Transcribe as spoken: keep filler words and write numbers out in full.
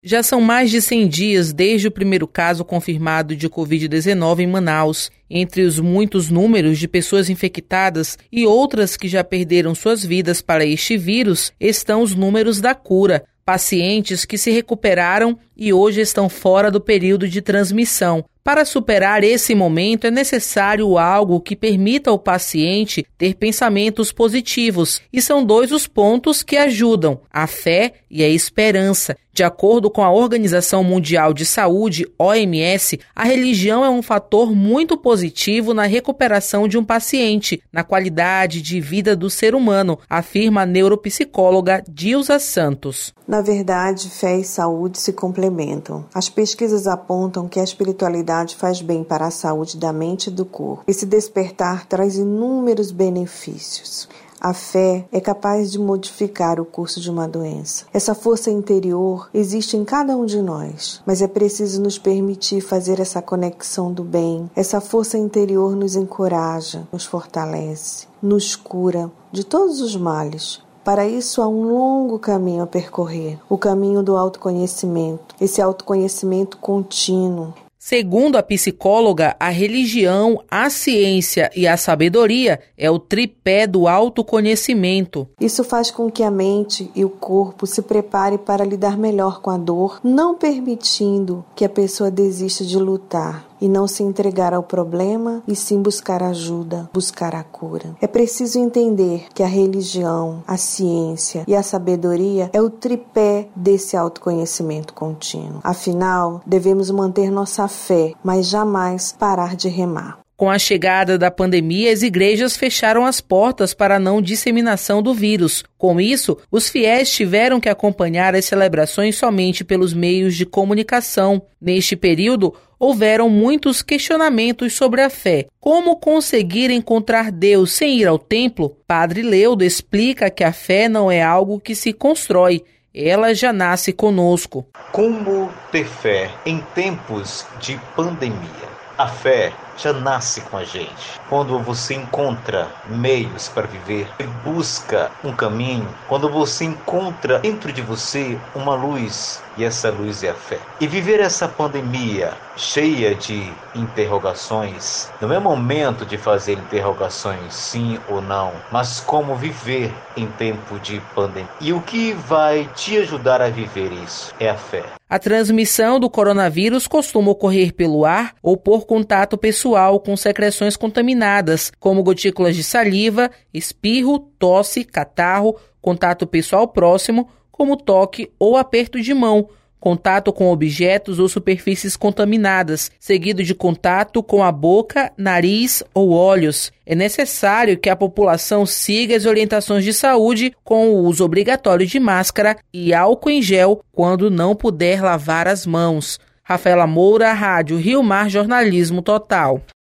Já são mais de cem dias desde o primeiro caso confirmado de covid dezenove em Manaus. Entre os muitos números de pessoas infectadas e outras que já perderam suas vidas para este vírus, estão os números da cura. Pacientes que se recuperaram e hoje estão fora do período de transmissão. Para superar esse momento é necessário algo que permita ao paciente ter pensamentos positivos, e são dois os pontos que ajudam: a fé e a esperança. De acordo com a Organização Mundial de Saúde, O M S, a religião é um fator muito positivo na recuperação de um paciente, na qualidade de vida do ser humano, afirma a neuropsicóloga Dilza Santos. Na verdade, fé e saúde se complementam. As pesquisas apontam que a espiritualidade faz bem para a saúde da mente e do corpo. Esse despertar traz inúmeros benefícios. A fé é capaz de modificar o curso de uma doença. Essa força interior existe em cada um de nós, mas é preciso nos permitir fazer essa conexão do bem. Essa força interior nos encoraja, nos fortalece, nos cura de todos os males. Para isso há um longo caminho a percorrer, o caminho do autoconhecimento, esse autoconhecimento contínuo. Segundo a psicóloga, a religião, a ciência e a sabedoria é o tripé do autoconhecimento. Isso faz com que a mente e o corpo se preparem para lidar melhor com a dor, não permitindo que a pessoa desista de lutar e não se entregar ao problema, e sim buscar ajuda, buscar a cura. É preciso entender que a religião, a ciência e a sabedoria é o tripé desse autoconhecimento contínuo. Afinal, devemos manter nossa fé, mas jamais parar de remar. Com a chegada da pandemia, as igrejas fecharam as portas para a não disseminação do vírus. Com isso, os fiéis tiveram que acompanhar as celebrações somente pelos meios de comunicação. Neste período, houveram muitos questionamentos sobre a fé. Como conseguir encontrar Deus sem ir ao templo? Padre Leudo explica que a fé não é algo que se constrói, ela já nasce conosco. Como ter fé em tempos de pandemia? A fé já nasce com a gente. Quando você encontra meios para viver e busca um caminho, quando você encontra dentro de você uma luz, e essa luz é a fé. E viver essa pandemia cheia de interrogações, não é momento de fazer interrogações sim ou não, mas como viver em tempo de pandemia. E o que vai te ajudar a viver isso é a fé. A transmissão do coronavírus costuma ocorrer pelo ar ou por contato pessoal com secreções contaminadas, como gotículas de saliva, espirro, tosse, catarro, contato pessoal próximo, como toque ou aperto de mão, contato com objetos ou superfícies contaminadas, seguido de contato com a boca, nariz ou olhos. É necessário que a população siga as orientações de saúde com o uso obrigatório de máscara e álcool em gel quando não puder lavar as mãos. Rafaela Moura, Rádio Rio Mar Jornalismo Total.